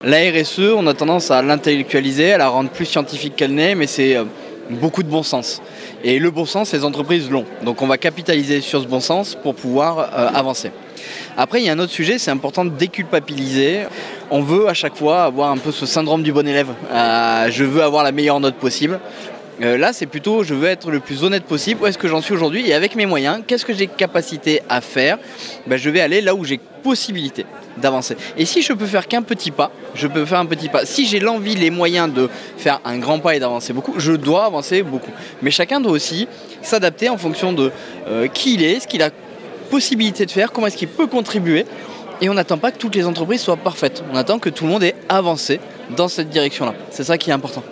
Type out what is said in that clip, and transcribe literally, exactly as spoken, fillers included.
La R S E, on a tendance à l'intellectualiser, à la rendre plus scientifique qu'elle n'est, mais c'est euh, beaucoup de bon sens. Et le bon sens, les entreprises l'ont. Donc on va capitaliser sur ce bon sens pour pouvoir euh, avancer. Après, il y a un autre sujet, c'est important de déculpabiliser. On veut à chaque fois avoir un peu ce syndrome du bon élève. Euh, je veux avoir la meilleure note possible. Euh, là, c'est plutôt, je veux être le plus honnête possible. Où est-ce que j'en suis aujourd'hui? Et avec mes moyens, qu'est-ce que j'ai capacité à faire? Ben, je vais aller là où j'ai possibilité d'avancer. Et si je peux faire qu'un petit pas, je peux faire un petit pas. Si j'ai l'envie, les moyens de faire un grand pas et d'avancer beaucoup, je dois avancer beaucoup. Mais chacun doit aussi s'adapter en fonction de euh, qui il est, ce qu'il a possibilité de faire, comment est-ce qu'il peut contribuer. Et on n'attend pas que toutes les entreprises soient parfaites. On attend que tout le monde ait avancé dans cette direction-là. C'est ça qui est important.